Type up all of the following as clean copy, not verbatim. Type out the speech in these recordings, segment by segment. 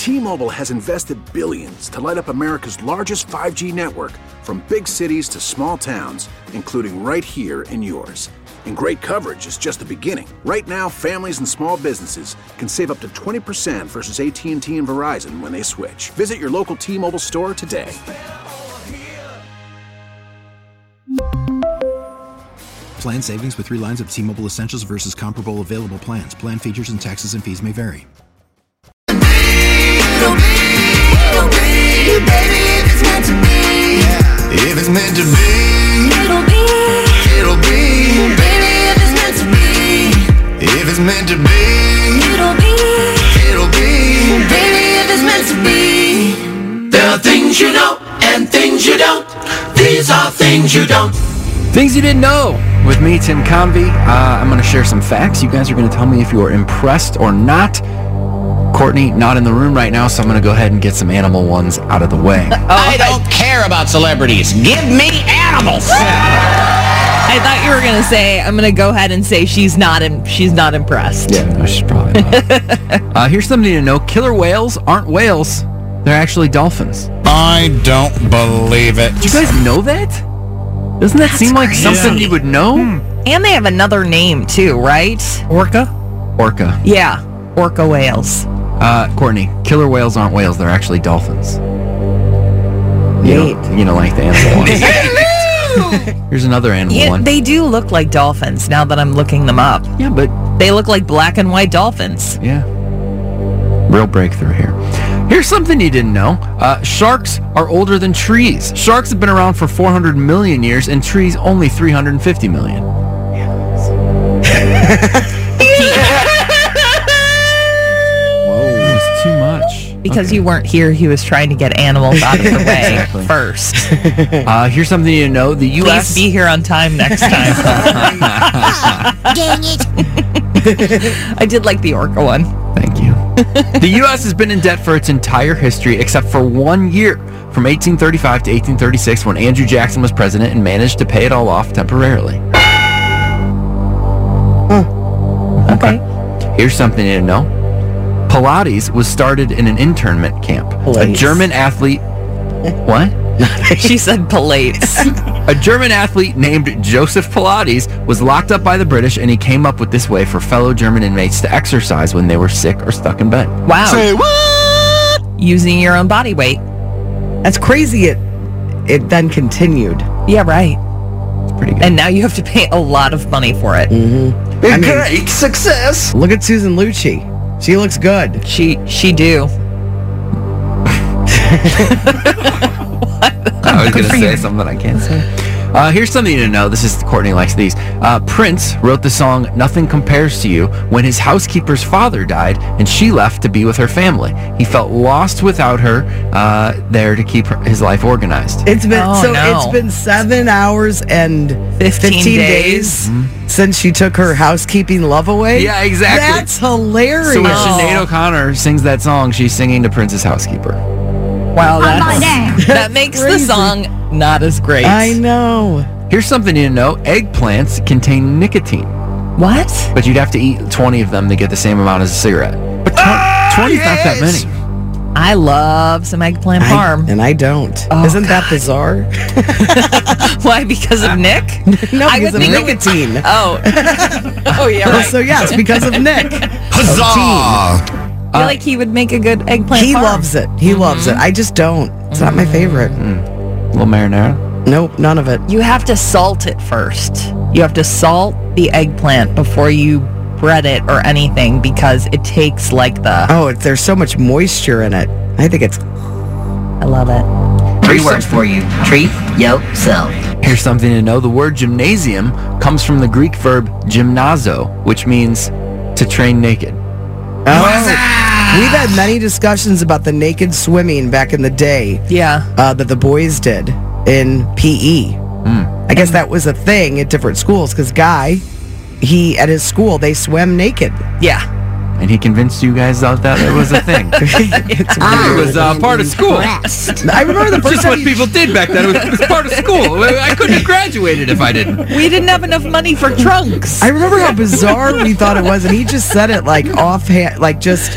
T-Mobile has invested billions to light up America's largest 5G network, from big cities to small towns, including right here in yours. And great coverage is just the beginning. Right now, families and small businesses can save up to 20% versus AT&T and Verizon when they switch. Visit your local T-Mobile store today. Plan savings with 3 lines of T-Mobile Essentials versus comparable available plans. Plan features and taxes and fees may vary. If it's meant to be, it'll be. Baby, if it's meant to be. If it's meant to be, it'll be. Baby, if it's meant to be. There are things you know and things you don't. These are things you don't. Things you didn't know with me, Tim Convey. I'm going to share some facts. You guys are going to tell me if you are impressed or not. Courtney, not in the room right now, so I'm going to go ahead and get some animal ones out of the way. I don't care about celebrities. Give me animals. I thought you were going to say, I'm going to go ahead and say she's not impressed. Yeah, no, she's probably not. Here's something to know. Killer whales aren't whales. They're actually dolphins. I don't believe it. Did you guys know that? Doesn't that seem like something you would know? And they have another name, too, right? Orca. Yeah, orca whales. Courtney, killer whales aren't whales. They're actually dolphins. You don't like the animal one. Here's another animal one. They do look like dolphins now that I'm looking them up. Yeah, but they look like black and white dolphins. Yeah. Real breakthrough here. Here's something you didn't know. Sharks are older than trees. Sharks have been around for 400 million years, and trees only 350 million. Whoa, it's too much. Because you weren't here, he was trying to get animals out of the way first. Here's something you know. The U.S. Please be here on time next time. Dang it. I did like the orca one. Thank you. The U.S. has been in debt for its entire history except for 1 year, from 1835 to 1836, when Andrew Jackson was president and managed to pay it all off temporarily. Okay. Here's something you didn't know. Pilates was started in an internment camp. Pilates. A German athlete... What? She said Pilates. A German athlete named Joseph Pilates was locked up by the British, and he came up with this way for fellow German inmates to exercise when they were sick or stuck in bed. Wow. Say what? Using your own body weight. That's crazy. It then continued. Yeah, right. It's pretty good. And now you have to pay a lot of money for it. Mm-hmm. Great success. Look at Susan Lucci. She looks good. She do. I was going to say something I can't say. Here's something you didn't know. This is Courtney likes these. Prince wrote the song "Nothing Compares to You" when his housekeeper's father died, and she left to be with her family. He felt lost without her there to keep his life organized. It's been 7 hours and 15 days since she took her housekeeping love away. Yeah, exactly. That's hilarious. So when Sinead O'Connor sings that song, she's singing to Prince's housekeeper. Wow, that makes the song not as great. I know. Here's something you didn't know. Eggplants contain nicotine. What? But you'd have to eat 20 of them to get the same amount as a cigarette. But 20's not that many. I love some eggplant parm. And I don't. Oh, Isn't that bizarre? Why? Because of Nick? No, because of nicotine. Oh, yeah, right. So yes, because of Nick. Huzzah! I feel like he would make a good eggplant He parm. loves it. He loves it. I just don't. It's not my favorite. A little marinara? Nope, none of it. You have to salt it first. You have to salt the eggplant before you bread it or anything, because it takes like the... Oh, there's so much moisture in it. I think it's... I love it. 3 words for you. Treat yourself. Here's something to know. The word gymnasium comes from the Greek verb gymnazo, which means to train naked. We've had many discussions about the naked swimming back in the day. Yeah. That the boys did in PE. I guess that was a thing at different schools, because Guy, at his school, they swam naked. Yeah. And he convinced you guys out that it was a thing. It was part of school. I remember the first just time what people did back then. It was part of school. I couldn't have graduated if I didn't. We didn't have enough money for trunks. I remember how bizarre we thought it was, and he just said it like offhand, like just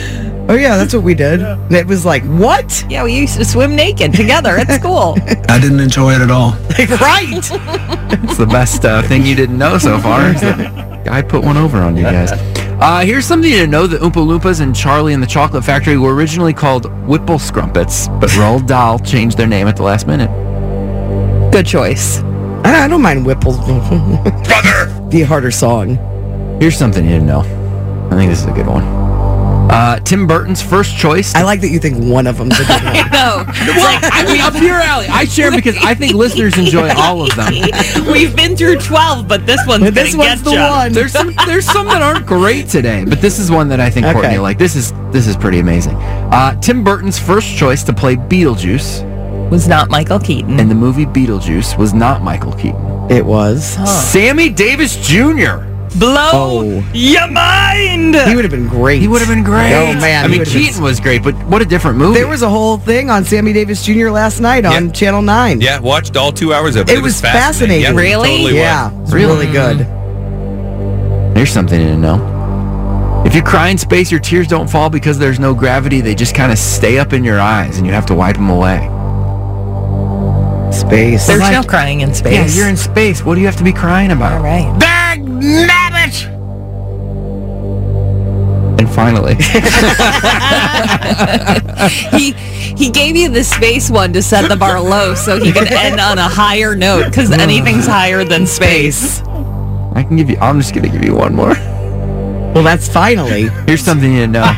Oh, yeah, that's what we did. And it was like, what? Yeah, we used to swim naked together at school. I didn't enjoy it at all. Right. It's the best thing you didn't know so far. is that Guy put one over on you guys. Here's something to know. The Oompa Loompas and Charlie and the Chocolate Factory were originally called Whipple Scrumpets, but Roald Dahl changed their name at the last minute. Good choice. I don't mind Whipple. Brother! The harder song. Here's something you didn't know. I think this is a good one. Tim Burton's first choice. I like that you think one of them's a good one. No. Well, I mean, up your alley. I share because I think listeners enjoy all of them. We've been through 12, but this one's This one's the one. There's some that aren't great today, but this is one that I think Courtney will like. This is pretty amazing. Tim Burton's first choice to play Beetlejuice Was not Michael Keaton. in the movie Beetlejuice was not Michael Keaton. It was. Sammy Davis Jr. Blow your mind! He would have been great. He would have been great. Oh, man. I he mean, would've been- Keaton was great, but what a different movie. There was a whole thing on Sammy Davis Jr. last night on Channel 9. Yeah, watched all 2 hours of it. It was fascinating. Yeah, Really? Totally Yeah, was. it's really good. Here's something to know. If you cry in space, your tears don't fall because there's no gravity. They just kind of stay up in your eyes, and you have to wipe them away. Space. There's no crying in space. Yeah, you're in space. What do you have to be crying about? All right. Dag nabbit! And finally, He gave you the space one to set the bar low so he could end on a higher note because anything's higher than space. I'm just going to give you one more. Well, that's finally. Here's something you didn't know.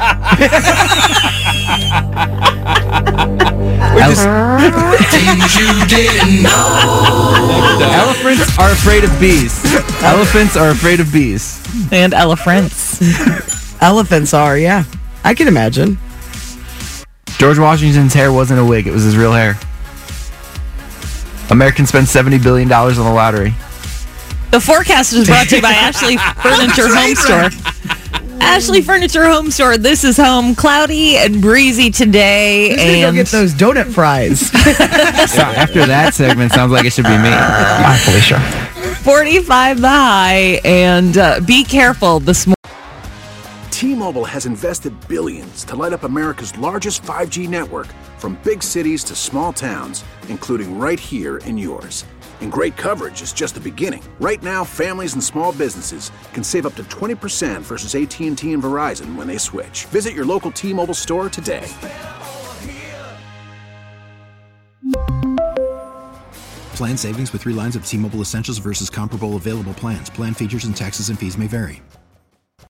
Things you didn't know. Elephants are afraid of bees. Elephants are afraid of bees. And elephants. Elephants are, yeah. I can imagine. George Washington's hair wasn't a wig. It was his real hair. Americans spend $70 billion on the lottery. The forecast is brought to you by Ashley Furniture Home Store. Ashley Furniture Home Store. This is home. Cloudy and breezy today. Who's going to go get those donut fries? So after that segment, sounds like it should be me. Hi, Felicia. 45 the high. And be careful this morning. T-Mobile has invested billions to light up America's largest 5G network, from big cities to small towns, including right here in yours. And great coverage is just the beginning. Right now, families and small businesses can save up to 20% versus AT&T and Verizon when they switch. Visit your local T-Mobile store today. Plan savings with 3 lines of T-Mobile Essentials versus comparable available plans. Plan features and taxes and fees may vary.